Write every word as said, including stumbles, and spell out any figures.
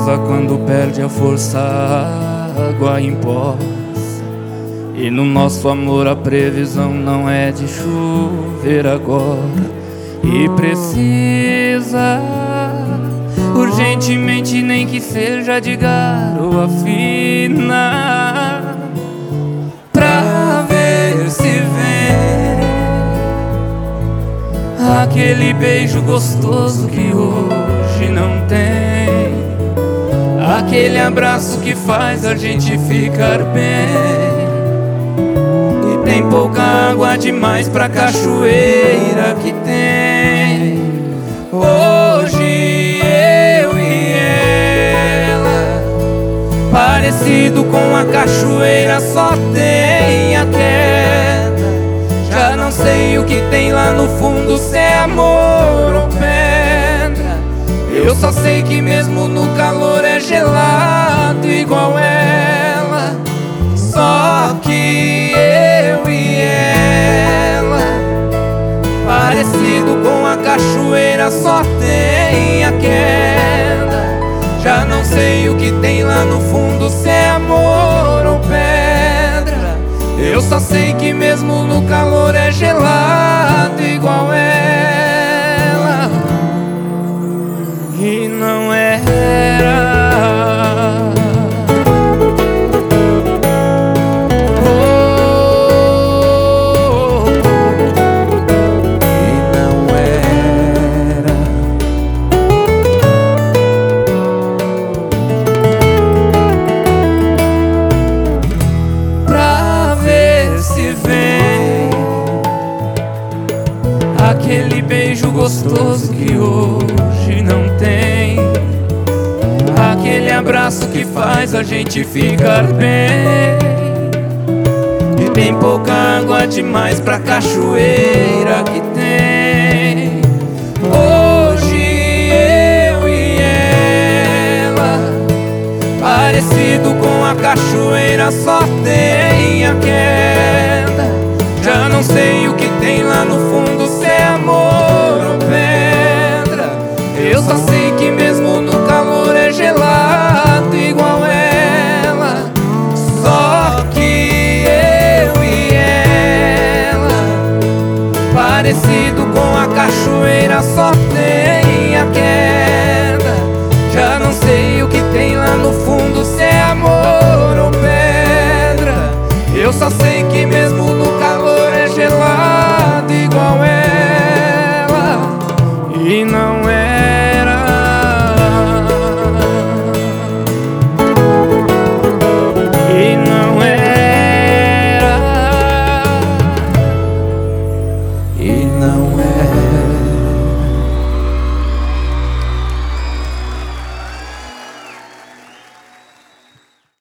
chuva quando perde a força, a água empoça. E no nosso amor a previsão não é de chover agora. E precisa urgentemente, nem que seja de garoa fina, pra ver se vem aquele beijo gostoso que hoje não tem, aquele abraço que faz a gente ficar bem. E tem pouca água demais pra cachoeira que tem. Hoje eu e ela, parecido com a cachoeira, só tem a queda. Já não sei o que tem lá no fundo, se é amor ou pedra. Eu só sei que mesmo no calor é gelado igual ela. Só que eu e ela, parecido com a cachoeira, só tem a queda. Já não sei o que tem lá no fundo, se é amor ou pedra. Eu só sei que mesmo no calor é gelado igual ela. E não era. Aquele beijo gostoso que hoje não tem, aquele abraço que faz a gente ficar bem. E tem pouca água demais pra cachoeira que tem. Hoje eu e ela, parecido com a cachoeira, só tem a queda. Já não sei o que tem lá no fundo, se é amor ou pedra. Eu só sei que mesmo no calor é gelado igual ela. Só que eu e ela, parecido com a cachoeira, só tem a queda. Já não sei o que tem lá no fundo, se é amor ou pedra. Eu só sei que mesmo no calor é gelado igual ela. E não era. E não era. E não era.